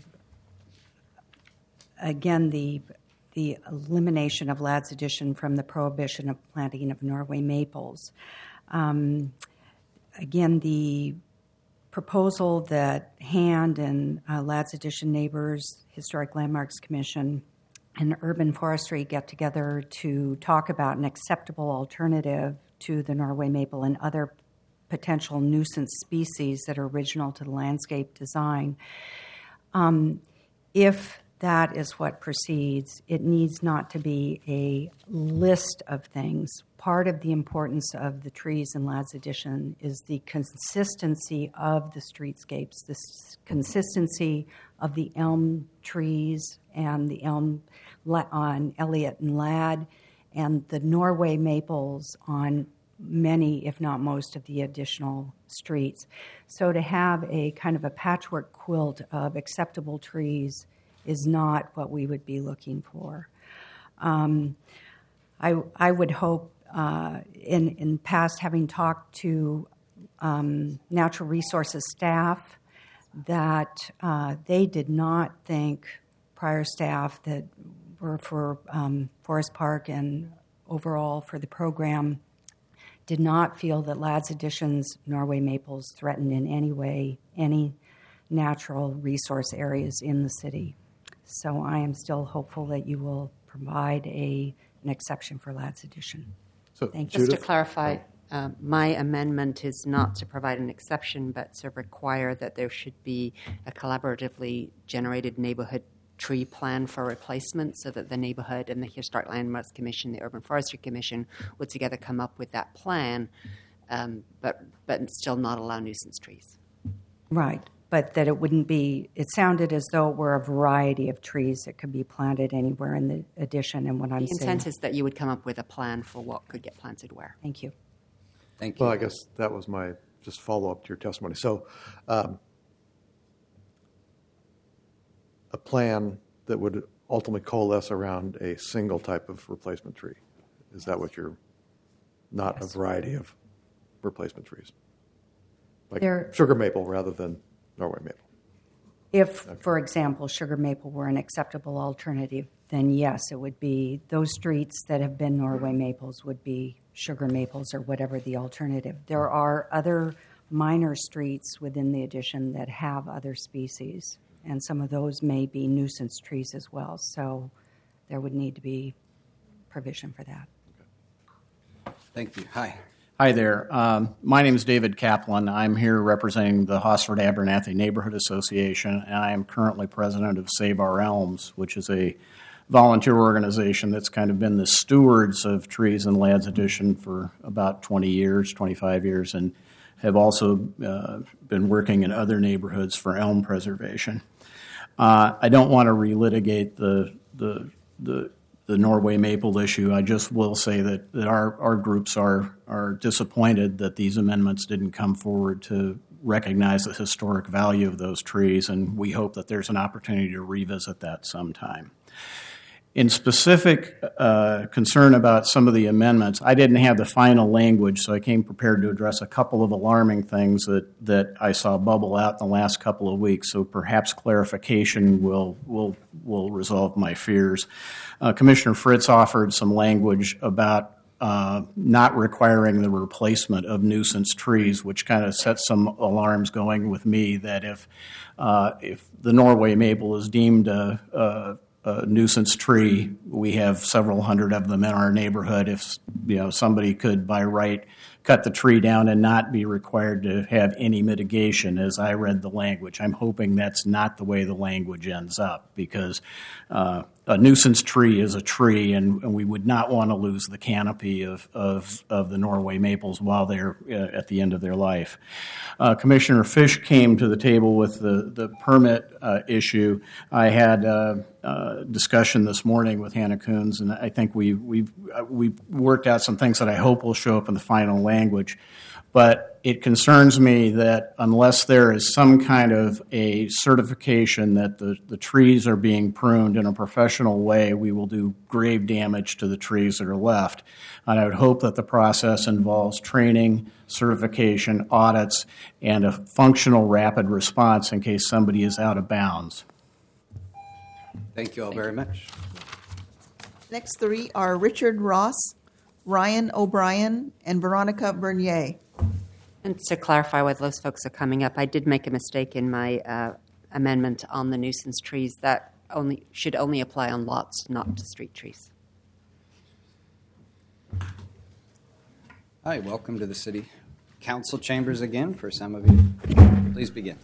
again, the the elimination of Ladd's Addition from the prohibition of planting of Norway maples. Um, again, the proposal that Hand and uh, Ladd's Addition neighbors, Historic Landmarks Commission, and Urban Forestry get together to talk about an acceptable alternative to the Norway maple and other potential nuisance species that are original to the landscape design. Um, if that is what proceeds, it needs not to be a list of things. Part of the importance of the trees in Ladd's Addition is the consistency of the streetscapes, the consistency of the elm trees and the elm on Elliott and Ladd, and the Norway maples on many, if not most, of the additional streets. So to have a kind of a patchwork quilt of acceptable trees is not what we would be looking for. Um, I, I would hope, uh, in, in past having talked to um, natural resources staff, that uh, they did not think, prior staff that were for um, Forest Park and overall for the program, did not feel that Ladd's Addition's Norway maples threatened in any way any natural resource areas in the city. So I am still hopeful that you will provide a an exception for Ladd's Addition. So, Thank you. Just to clarify, uh, my amendment is not to provide an exception, but to require that there should be a collaboratively generated neighborhood tree plan for replacement, so that the neighborhood and the Historic Landmarks Commission, the Urban Forestry Commission, would together come up with that plan, um, but but still not allow nuisance trees. Right, but that it wouldn't be, it sounded as though it were a variety of trees that could be planted anywhere in the addition, and what I'm The saying... intent is that you would come up with a plan for what could get planted where. Thank you. Thank you. Well, I guess that was my just follow-up to your testimony. So um, a plan that would ultimately coalesce around a single type of replacement tree. Is that what you're, not yes. a variety of replacement trees? Like There, sugar maple rather than Norway maple. If, for example, sugar maple were an acceptable alternative, then yes, it would be those streets that have been Norway maples would be sugar maples or whatever the alternative. There are other minor streets within the addition that have other species, and some of those may be nuisance trees as well, so there would need to be provision for that. Thank you. Hi. Hi there. Um, my name is David Kaplan. I'm here representing the Hosford Abernathy Neighborhood Association, and I am currently president of Save Our Elms, which is a volunteer organization that's kind of been the stewards of trees in Ladd's Addition for about twenty years, twenty-five years, and have also uh, been working in other neighborhoods for elm preservation. Uh, I don't want to relitigate the the the the Norway maple issue. I just will say that, that our, our groups are are disappointed that these amendments didn't come forward to recognize the historic value of those trees, and we hope that there's an opportunity to revisit that sometime. In specific uh, concern about some of the amendments, I didn't have the final language, so I came prepared to address a couple of alarming things that, that I saw bubble out in the last couple of weeks, so perhaps clarification will, will, will resolve my fears. Uh, Commissioner Fritz offered some language about uh, not requiring the replacement of nuisance trees, which kind of sets some alarms going with me that if, uh, if the Norway maple is deemed a, a a nuisance tree, we have several hundred of them in our neighborhood. If you know somebody could by right cut the tree down and not be required to have any mitigation, as I read the language, I'm hoping that's not the way the language ends up, because uh, a nuisance tree is a tree, and, and we would not want to lose the canopy of, of, of the Norway maples while they're uh, at the end of their life. Uh, Commissioner Fish came to the table with the, the permit uh, issue. I had uh, uh, discussion this morning with Hannah Coons, and I think we, we've, we've worked out some things that I hope will show up in the final language. But it concerns me that unless there is some kind of a certification that the, the trees are being pruned in a professional way, we will do grave damage to the trees that are left. And I would hope that the process involves training, certification, audits, and a functional rapid response in case somebody is out of bounds. Thank you all very much. Next three are Richard Ross, Ryan O'Brien, and Veronica Bernier. And to clarify why those folks are coming up, I did make a mistake in my uh, amendment on the nuisance trees. That only should only apply on lots, not to street trees. Hi, welcome to the City Council chambers again for some of you. Please begin.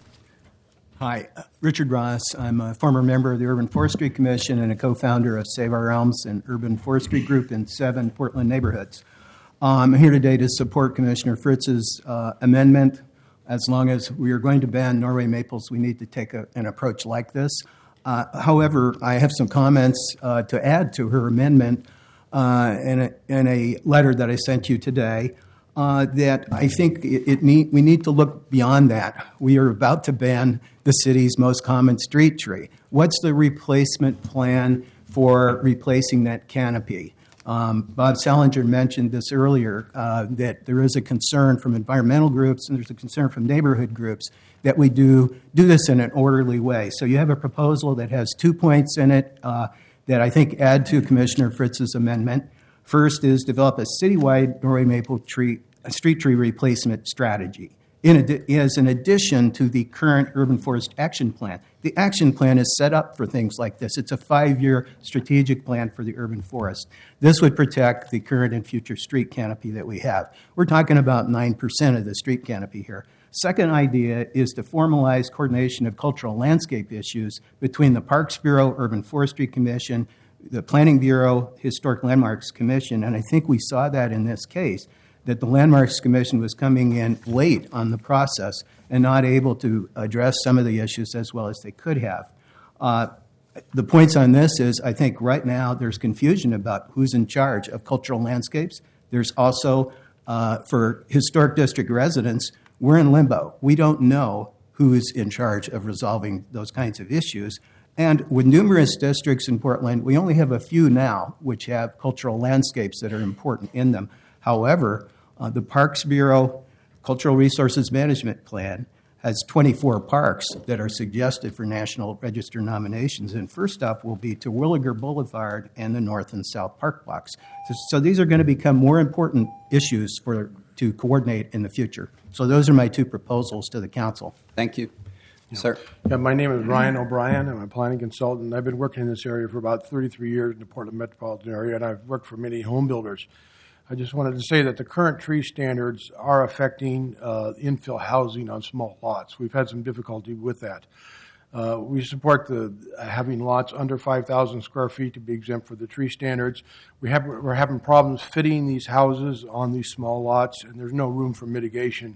Hi, uh, Richard Ross. I'm a former member of the Urban Forestry Commission and a co-founder of Save Our Elms, an urban forestry group in seven Portland neighborhoods. I'm here today to support Commissioner Fritz's uh, amendment. As long as we are going to ban Norway maples, we need to take a, an approach like this. Uh, however, I have some comments uh, to add to her amendment uh, in, a, in a letter that I sent you today uh, that I think it, it need, we need to look beyond that. We are about to ban the city's most common street tree. What's the replacement plan for replacing that canopy? Um, Bob Salinger mentioned this earlier, uh, that there is a concern from environmental groups and there's a concern from neighborhood groups that we do do this in an orderly way. So you have a proposal that has two points in it uh, that I think add to Commissioner Fritz's amendment. First is develop a citywide Norway maple tree, a street tree replacement strategy. In adi- as an addition to the current urban forest action plan. The action plan is set up for things like this. It's a five-year strategic plan for the urban forest. This would protect the current and future street canopy that we have. We're talking about nine percent of the street canopy here. Second idea is to formalize coordination of cultural landscape issues between the Parks Bureau, Urban Forestry Commission, the Planning Bureau, Historic Landmarks Commission, and I think we saw that in this case, that the Landmarks Commission was coming in late on the process and not able to address some of the issues as well as they could have. Uh, the points on this is, I think right now there's confusion about who's in charge of cultural landscapes. There's also, uh, for historic district residents, we're in limbo. We don't know who's in charge of resolving those kinds of issues. And with numerous districts in Portland, we only have a few now which have cultural landscapes that are important in them. However, uh, the Parks Bureau Cultural Resources Management Plan has twenty-four parks that are suggested for National Register nominations. And first up will be Terwilliger Boulevard and the North and South Park blocks. So, so these are going to become more important issues for to coordinate in the future. So those are my two proposals to the council. Thank you. Sir. Yeah, my name is Ryan O'Brien. I'm a planning consultant. I've been working in this area for about thirty-three years in the Portland metropolitan area, and I've worked for many home builders. I just wanted to say that the current tree standards are affecting uh, infill housing on small lots. We've had some difficulty with that. Uh, we support the having lots under five thousand square feet to be exempt for the tree standards. We have, we're having problems fitting these houses on these small lots, and there's no room for mitigation.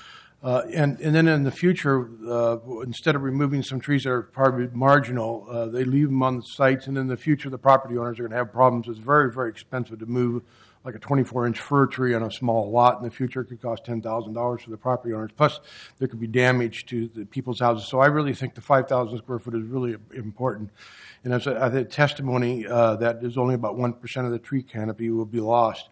Uh, and, and then in the future, uh, instead of removing some trees that are probably marginal, uh, they leave them on the sites, and in the future the property owners are going to have problems. It's very, very expensive to move like a twenty-four inch fir tree on a small lot. In the future, it could cost ten thousand dollars for the property owners. Plus, there could be damage to the people's houses. So I really think the five thousand square foot is really important. And as a, a testimony uh, that there's only about one percent of the tree canopy will be lost.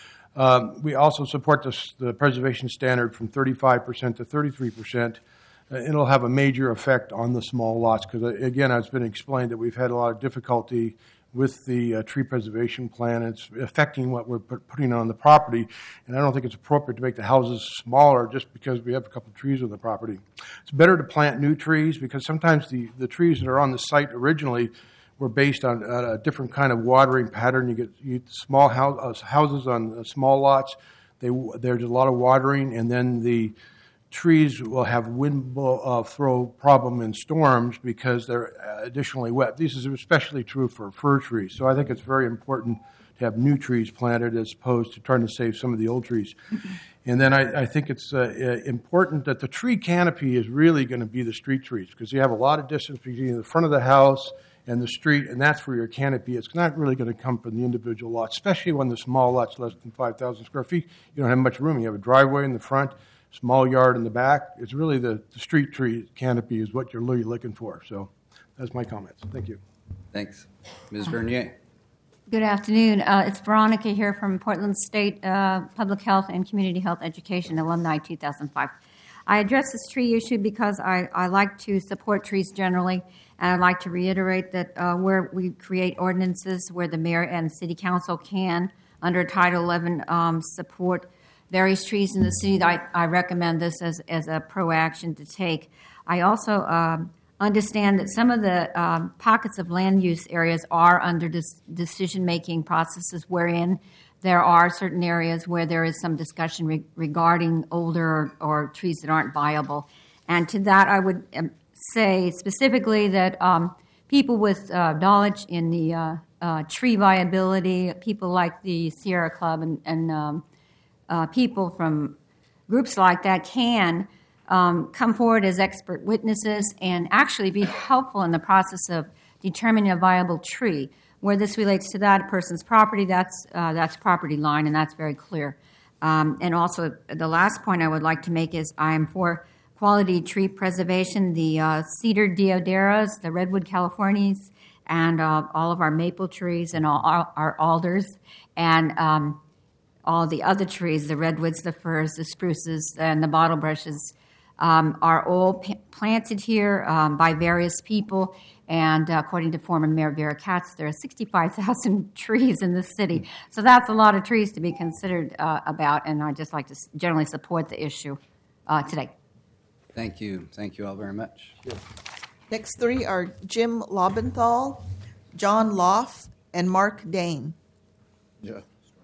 Um, we also support this, the preservation standard from thirty-five percent to thirty-three percent. Uh, it'll have a major effect on the small lots because, uh, again, it's been explained that we've had a lot of difficulty with the uh, tree preservation plan. It's affecting what we're put, putting on the property, and I don't think it's appropriate to make the houses smaller just because we have a couple of trees on the property. It's better to plant new trees because sometimes the, the trees that are on the site originally were based on a different kind of watering pattern. You get, you get small house, uh, houses on uh, small lots. They, there's a lot of watering, and then the trees will have wind blow, uh, throw problem in storms because they're additionally wet. This is especially true for fir trees. So I think it's very important to have new trees planted as opposed to trying to save some of the old trees. And then I, I think it's uh, important that the tree canopy is really going to be the street trees because you have a lot of distance between the front of the house and the street, and that's where your canopy is. It's not really going to come from the individual lots, especially when the small lot's less than five thousand square feet. You don't have much room. You have a driveway in the front, small yard in the back. It's really the, the street tree canopy is what you're really looking for. So that's my comments. Thank you. Thanks. Miz Vernier. Good afternoon. Uh, it's Veronica here from Portland State uh, Public Health and Community Health Education Alumni two thousand five. I address this tree issue because I, I like to support trees generally, and I'd like to reiterate that uh, where we create ordinances where the mayor and city council can, under Title eleven, um, support various trees in the city, I, I recommend this as, as a pro-action to take. I also um, understand that some of the um, pockets of land use areas are under dis- decision-making processes wherein there are certain areas where there is some discussion re- regarding older or, or trees that aren't viable. And to that, I would um, say specifically that um, people with uh, knowledge in the uh, uh, tree viability, people like the Sierra Club and, and um, uh, people from groups like that can um, come forward as expert witnesses and actually be helpful in the process of determining a viable tree. Where this relates to that person's property, that's uh, that's property line, and that's very clear. Um, and also, the last point I would like to make is I am for quality tree preservation. The uh, cedar deodaras, the redwood californias, and uh, all of our maple trees and all our, our alders, and um, all the other trees, the redwoods, the firs, the spruces, and the bottle brushes, um, are all p- planted here um, by various people. And uh, according to former Mayor Vera Katz, there are sixty-five thousand trees in this city. So that's a lot of trees to be considered uh, about, and I'd just like to generally support the issue uh, today. Thank you. Thank you all very much. Yeah. Next three are Jim Lobenthal, John Loff, and Mark Dane. Yeah.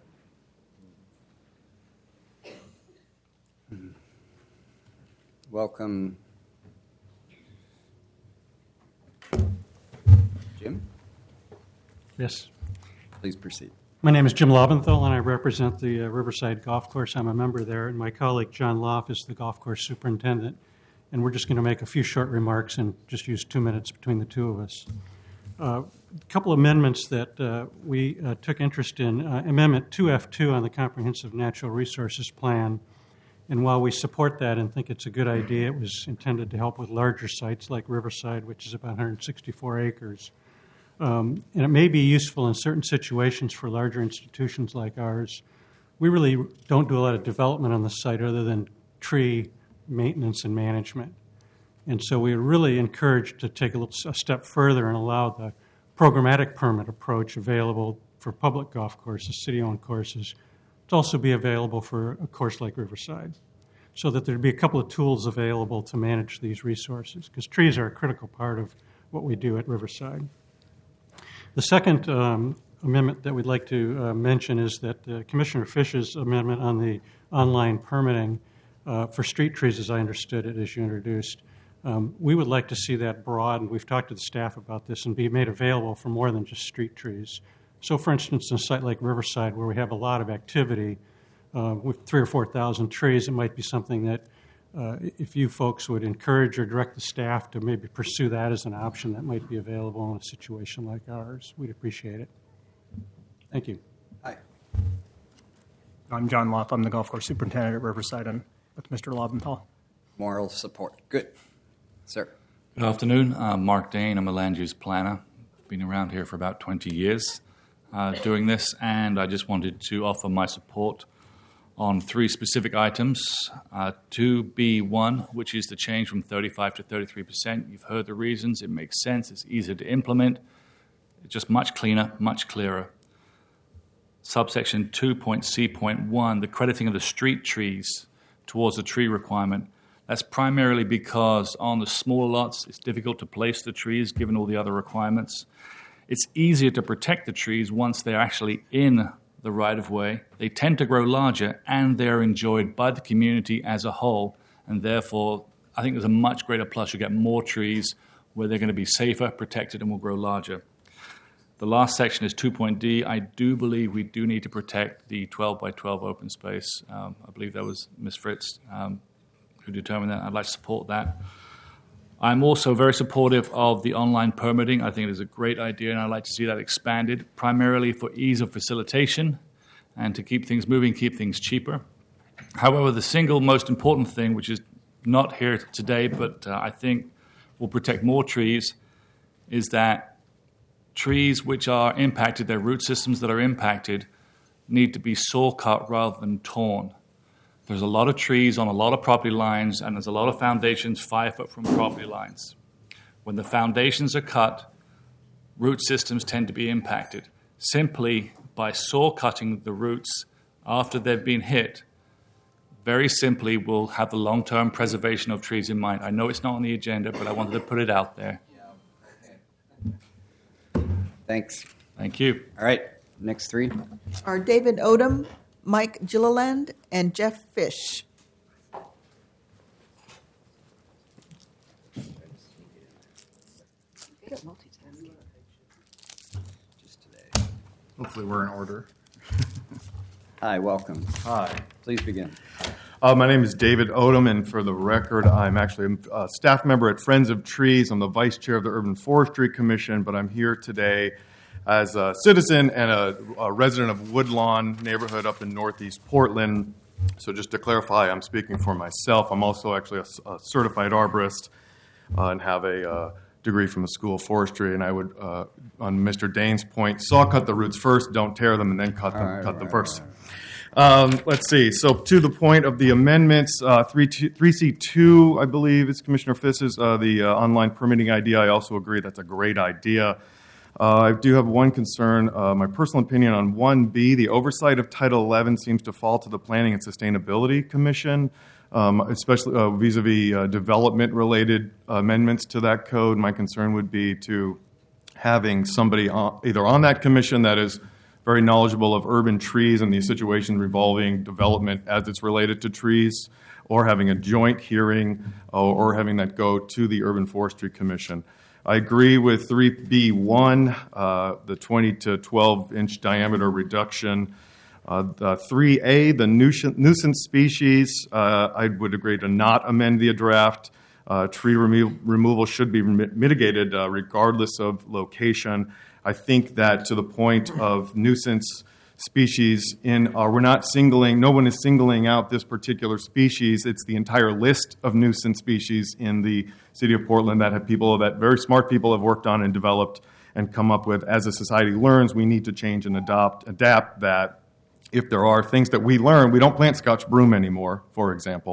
Welcome. Jim? Yes. Please proceed. My name is Jim Lobenthal, and I represent the uh, Riverside Golf Course. I'm a member there, and my colleague John Loff is the golf course superintendent. And we're just going to make a few short remarks and just use two minutes between the two of us. Uh, a couple amendments that uh, we uh, took interest in. Uh, Amendment two F two on the Comprehensive Natural Resources Plan. And while we support that and think it's a good idea, it was intended to help with larger sites like Riverside, which is about one hundred sixty-four acres. Um, and it may be useful in certain situations for larger institutions like ours. We really don't do a lot of development on the site other than tree maintenance and management. And so we are really encouraged to take a, little, a step further and allow the programmatic permit approach available for public golf courses, city-owned courses, to also be available for a course like Riverside, so that there'd be a couple of tools available to manage these resources, because trees are a critical part of what we do at Riverside. The second um, amendment that we'd like to uh, mention is that uh, Commissioner Fish's amendment on the online permitting uh, for street trees, as I understood it, as you introduced, um, we would like to see that broad, and we've talked to the staff about this, and be made available for more than just street trees. So, for instance, in a site like Riverside, where we have a lot of activity, uh, with three or four thousand trees, it might be something that uh, if you folks would encourage or direct the staff to maybe pursue that as an option that might be available in a situation like ours, we'd appreciate it. Thank you. Hi. I'm John Loff. I'm the golf course superintendent at Riverside. I'm with Mister Lobenthal. Moral support. Good. Sir. Good afternoon. I'm Mark Dane. I'm a land use planner. Been around here for about twenty years uh, doing this, and I just wanted to offer my support on three specific items. Uh, two B one, which is the change from thirty-five to thirty-three percent. You've heard the reasons. It makes sense. It's easier to implement. It's just much cleaner, much clearer. Subsection two point C point one, the crediting of the street trees towards the tree requirement. That's primarily because on the smaller lots, it's difficult to place the trees given all the other requirements. It's easier to protect the trees once they're actually in the right-of-way. They tend to grow larger, and they're enjoyed by the community as a whole, and therefore I think there's a much greater plus. You get more trees where they're going to be safer, protected, and will grow larger. The last section is two point D. I do believe we do need to protect the twelve by twelve open space. Um, I believe that was Miz Fritz um, who determined that. I'd like to support that. I'm also very supportive of the online permitting. I think it is a great idea, and I'd like to see that expanded, primarily for ease of facilitation and to keep things moving, keep things cheaper. However, the single most important thing, which is not here today, but uh, I think will protect more trees, is that trees which are impacted, their root systems that are impacted, need to be saw cut rather than torn. There's a lot of trees on a lot of property lines, and there's a lot of foundations five foot from property lines. When the foundations are cut, root systems tend to be impacted. Simply by saw cutting the roots after they've been hit, very simply we'll have the long-term preservation of trees in mind. I know it's not on the agenda, but I wanted to put it out there. Thanks. Thank you. All right, next three are David Odom, Mike Gilliland, and Jeff Fish. Hopefully we're in order. Hi, welcome. Hi. Please begin. Uh, my name is David Odom, and for the record, I'm actually a staff member at Friends of Trees. I'm the vice chair of the Urban Forestry Commission, but I'm here today as a citizen and a, a resident of Woodlawn neighborhood up in northeast Portland. So just to clarify, I'm speaking for myself. I'm also actually a, a certified arborist uh, and have a uh, degree from the School of Forestry. And I would, uh, on Mister Dane's point, saw cut the roots first, don't tear them, and then cut them, right, cut them right, first. Um, let's see. So to the point of the amendments, uh, three C two, I believe, is Commissioner Fiss's, uh, the uh, online permitting idea. I also agree that's a great idea. Uh, I do have one concern. Uh, my personal opinion on one B, the oversight of Title eleven seems to fall to the Planning and Sustainability Commission, um, especially uh, vis-a-vis uh, development-related amendments to that code. My concern would be to having somebody on, either on that commission that is very knowledgeable of urban trees and the situation revolving development as it's related to trees, or having a joint hearing, or, or having that go to the Urban Forestry Commission. I agree with three B one, uh, the twenty to twelve inch diameter reduction. Uh, the three A, the nuisance, nuisance species, uh, I would agree to not amend the draft. Uh, tree remo- removal should be mitigated uh, regardless of location. I think that to the point of nuisance species in, uh, we're not singling, no one is singling out this particular species. It's the entire list of nuisance species in the city of Portland that have people, that very smart people have worked on and developed and come up with. As a society learns, we need to change and adopt, adapt that. If there are things that we learn, we don't plant Scotch broom anymore, for example.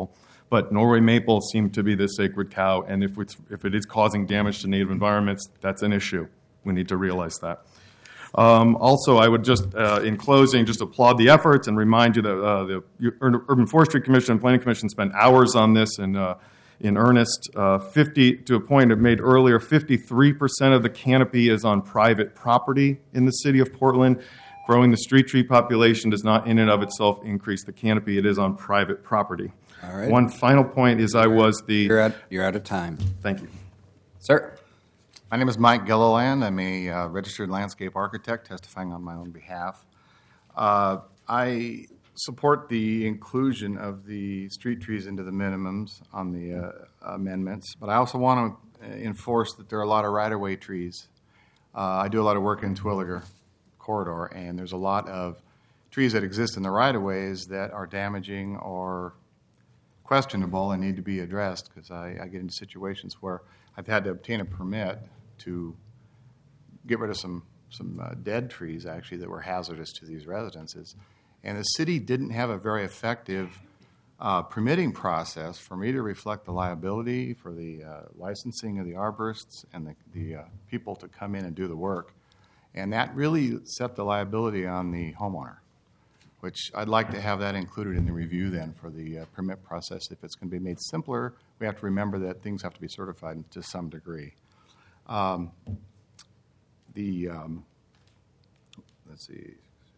But Norway maples seem to be the sacred cow, and if it's, if it is causing damage to native environments, that's an issue. We need to realize that. Um, also, I would just, uh, in closing, just applaud the efforts and remind you that uh, the Urban Forestry Commission and Planning Commission spent hours on this and uh, in earnest. Uh, fifty to a point I've made earlier, fifty-three percent of the canopy is on private property in the city of Portland. Growing the street tree population does not in and of itself increase the canopy. It is on private property. All right. One final point is I was the... You're out, you're out of time. Thank you. Sir. My name is Mike Gilliland. I'm a uh, registered landscape architect testifying on my own behalf. Uh, I support the inclusion of the street trees into the minimums on the uh, amendments, but I also want to enforce that there are a lot of right-of-way trees. Uh, I do a lot of work in Twilliger corridor, and there's a lot of trees that exist in the right-of-ways that are damaging or questionable and need to be addressed, because I, I get into situations where I've had to obtain a permit to get rid of some, some uh, dead trees, actually, that were hazardous to these residences. And the city didn't have a very effective uh, permitting process for me to reflect the liability for the uh, licensing of the arborists and the, the uh, people to come in and do the work. And that really set the liability on the homeowner, which I'd like to have that included in the review then for the uh, permit process. If it's going to be made simpler, we have to remember that things have to be certified to some degree. Um, the, um, let's see,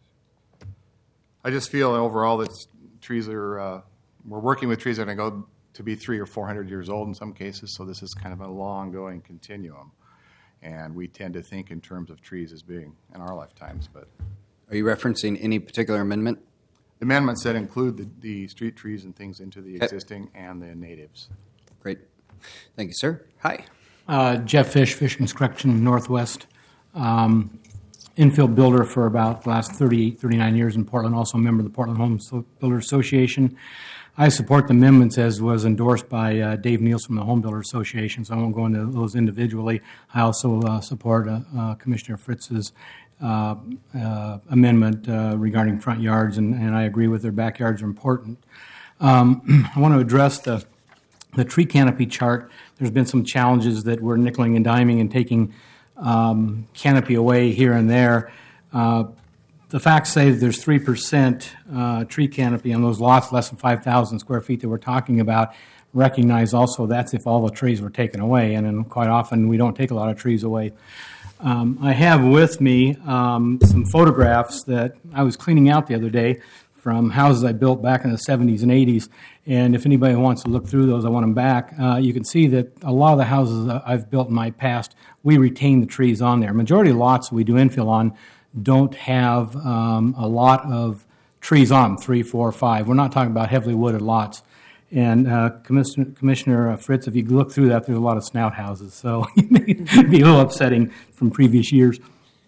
I just feel overall that trees are, uh, we're working with trees that are going to go to be three or four hundred years old in some cases, so this is kind of a long going continuum. And we tend to think in terms of trees as being in our lifetimes. But are you referencing any particular amendment? Amendments that include the, the street trees and things into the Okay. existing and the natives. Great. Thank you, sir. Hi. Uh, Jeff Fish, Fish Construction Northwest. Um, infill builder for about the last thirty, thirty-nine years in Portland, also a member of the Portland Home Builder Association. I support the amendments as was endorsed by uh, Dave Niels from the Home Builder Association, so I won't go into those individually. I also uh, support uh, uh, Commissioner Fritz's uh, uh, amendment uh, regarding front yards, and, and I agree with their backyards are important. Um, I want to address the, the tree canopy chart. There's been some challenges that we're nickeling and diming and taking um, canopy away here and there. Uh, The facts say that there's three percent uh, tree canopy on those lots less than five thousand square feet that we're talking about. Recognize also that's if all the trees were taken away, and then quite often we don't take a lot of trees away. Um, I have with me um, some photographs that I was cleaning out the other day from houses I built back in the seventies and eighties, and if anybody wants to look through those, I want them back. Uh, you can see that a lot of the houses I've built in my past, we retain the trees on there. Majority of lots we do infill on don't have um, a lot of trees on them, three, four, five. We're not talking about heavily wooded lots. And uh, Commissioner, Commissioner Fritz, if you look through that, there's a lot of snout houses, so it may be a little upsetting from previous years.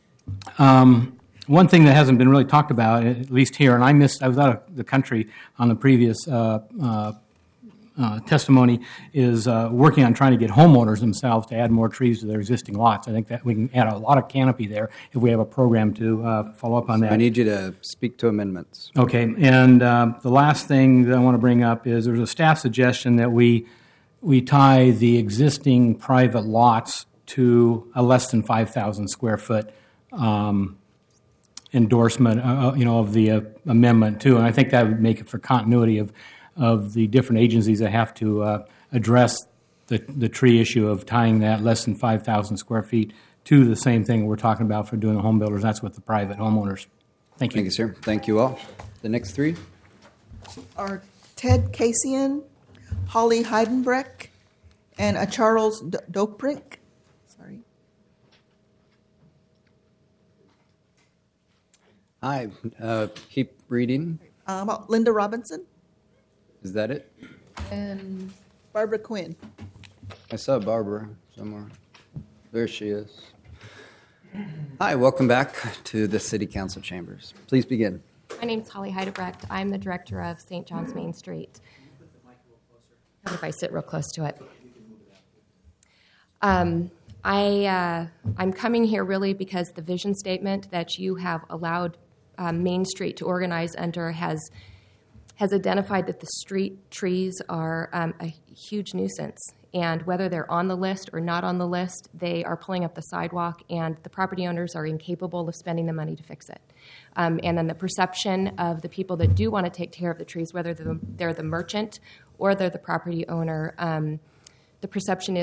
Um, one thing that hasn't been really talked about, at least here, and I missed, I was out of the country on the previous uh, uh, Uh, testimony, is uh, working on trying to get homeowners themselves to add more trees to their existing lots. I think that we can add a lot of canopy there if we have a program to uh, follow up on So that. I need you to speak to amendments. Okay, and uh, the last thing that I want to bring up is there's a staff suggestion that we we tie the existing private lots to a less than five thousand square foot um, endorsement, uh, you know, of the uh, amendment too. And I think that would make it for continuity of of the different agencies that have to uh, address the, the tree issue of tying that less than five thousand square feet to the same thing we're talking about for doing the home builders. That's with the private homeowners. Thank you. Thank you, sir. Thank you all. The next three are Ted Kasian, Holly Heidenbreck, and a Charles D- Doprink. Sorry. Hi. Uh, keep reading. Uh, about Linda Robinson Is that it? and Barbara Quinn. I saw Barbara somewhere. There she is. Hi, welcome back to the City Council chambers. Please begin. My name's Holly Heidebrecht. I'm the director of Saint John's Main Street. What if I sit real close to it? Um, I, uh, I'm coming here really because the vision statement that you have allowed um, Main Street to organize under has has identified that the street trees are um, a huge nuisance. And whether they're on the list or not on the list, they are pulling up the sidewalk, and the property owners are incapable of spending the money to fix it. Um, and then the perception of the people that do want to take care of the trees, whether they're the, they're the merchant or they're the property owner, um, the perception is